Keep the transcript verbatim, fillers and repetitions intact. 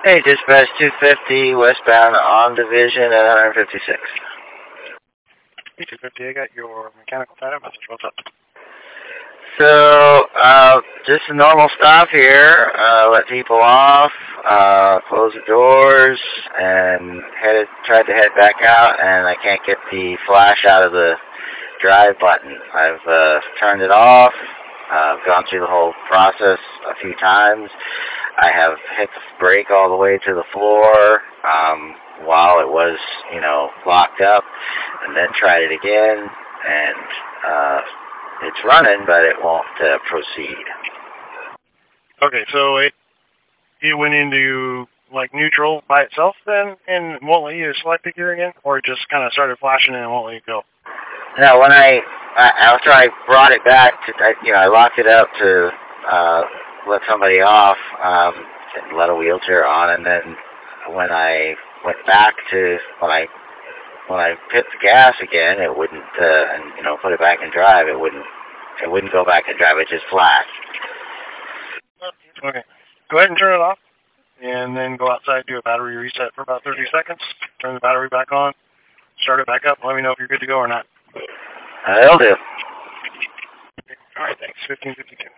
Hey, dispatch two fifty, westbound on Division at one fifty-six. two fifty, I got your mechanical data message. What's up? So, uh, just a normal stop here. Uh, let people off, uh, close the doors, and headed, tried to head back out, and I can't get the flash out of the drive button. I've uh, turned it off. I've uh, gone through the whole process a few times. I have hit the brake all the way to the floor um, while it was, you know, locked up, and then tried it again, and uh, it's running, but it won't uh, proceed. Okay, so it it went into like neutral by itself then, and won't let you select the gear again, or it just kind of started flashing and won't let you go? No, when I, I after I brought it back to, I, you know, I locked it up to uh, let somebody off, um, let a wheelchair on, and then when I went back to when I when I hit the gas again, it wouldn't, uh, and you know, put it back in drive. It wouldn't, it wouldn't go back in drive. It just flashed. Okay, go ahead and turn it off, and then go outside, do a battery reset for about thirty seconds. Turn the battery back on, start it back up. Let me know if you're good to go or not. That'll do. All right, thanks. fifteen fifty-two.